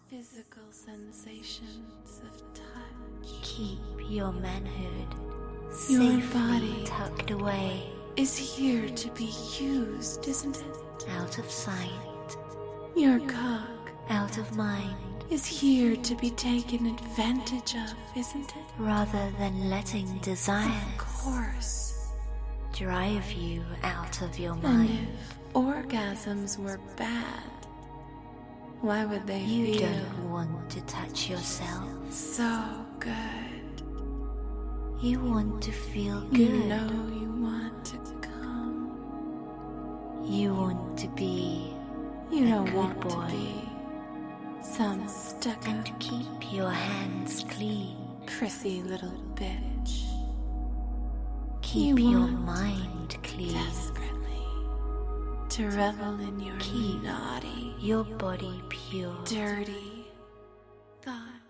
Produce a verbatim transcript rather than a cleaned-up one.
physical sensations of touch. Keep your manhood Your safely body tucked away, is here to be used, isn't it? out of sight, Your cock out of mind, is here to be taken advantage of, isn't it? rather than letting Of desires course. drive you out of your And mind. if orgasms were bad, why would they You feel don't want to touch yourself. so good? You want to feel good. You know you want to come. You want to be You a don't good want boy. to be some stuck-up, and keep your hands clean. prissy little bitch. Keep You your want mind clean. Desperately to revel in your Keep naughty, your body pure. dirty thoughts.